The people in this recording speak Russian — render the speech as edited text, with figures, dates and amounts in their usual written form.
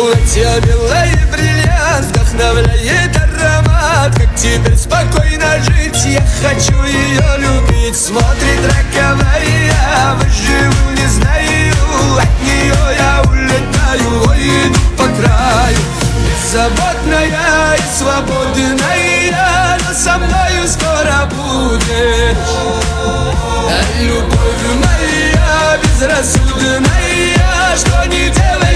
Платье белое, бриллиант, вдохновляет аромат. Как теперь спокойно жить, я хочу ее любить. Смотрит роковая, выживу не знаю. От нее я улетаю, ой, иду по краю. Беззаботная и свободная, но со мною скоро будешь. Любовь моя безрассудная, что не делай.